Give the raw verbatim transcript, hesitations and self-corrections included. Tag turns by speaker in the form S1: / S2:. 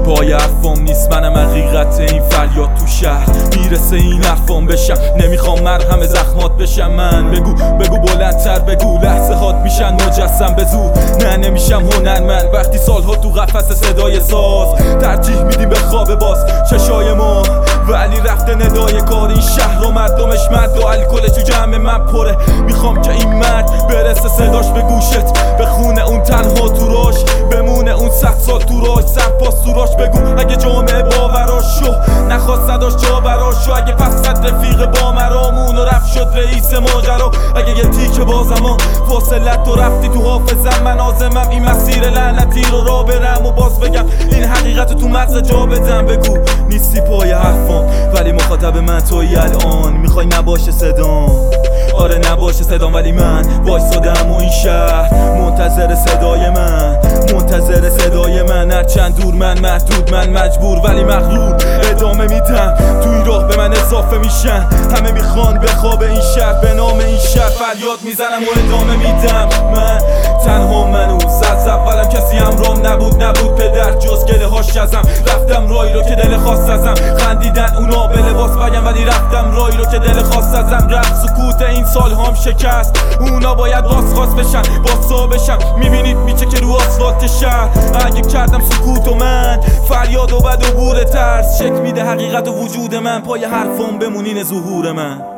S1: پای حرفام نیست، منم حقیقت این فریاد تو شهر. میرسه این حرفام بشم، نمیخوام مرهم زخمات بشم. من بگو بگو بلندتر بگو، لحظه هات میشن مجسم به زود. نه نمیشم هنرمند وقتی سالها تو قفس صدای ساز. ترجیح میدیم به خواب باز چشای ما، ولی رفته ندای کار این شهر و مردمش. مرد و الکل تو جمع من پره، میخوام که این مرد برسه صداش به گوشت، بخونه اون تنها تو راش، بمونه اون صد سال تو راش، سرپاس تو راش. بگو اگه جامعه باوراش شو، نخواست نداشت جا براش شو. اگه پس صد رفیق با مرامون و رفت شد رئیس ماجرا. اگه یه تیک بازم فاصلت تو رفتی تو حافظم، من آزمم این مسیر لعنتی رو را برم و باز بگم این حقیقت تو مغز جا بدم. بگو نیستی پای حرفام، ولی مخاطب من تویی الان. میخوای نباشه صدام، آره نباشه صدام، ولی من وایسادم و این شهر منتظر صدای من، منتظر صدای من. هرچند دور من محدود، من مجبور ولی مغرور ادامه میدم. تو این راه به من اضافه میشن، همه میخوان به خواب این شهر، به نام این شهر فریاد میزنم و ادامه میدم. من تنها منو از اولم کسی همرام نبود، نبود پدر جز گله هاش ازم. رفتم رایی رو که دل خواست ازم، خندیدن اونا به لباس بگم، ولی رفتم رایی رو که دل خواست ازم. رفت سکوت این سال هم شکست، اونا باید باز خواست بشن، باسا بشن. میبینید میچه که رو آسفالت شهر، اگه کردم سکوت و من فریاد و بد و بور ترس. شک میده حقیقت و وجود من، پای حرفم بمونین ظهور من.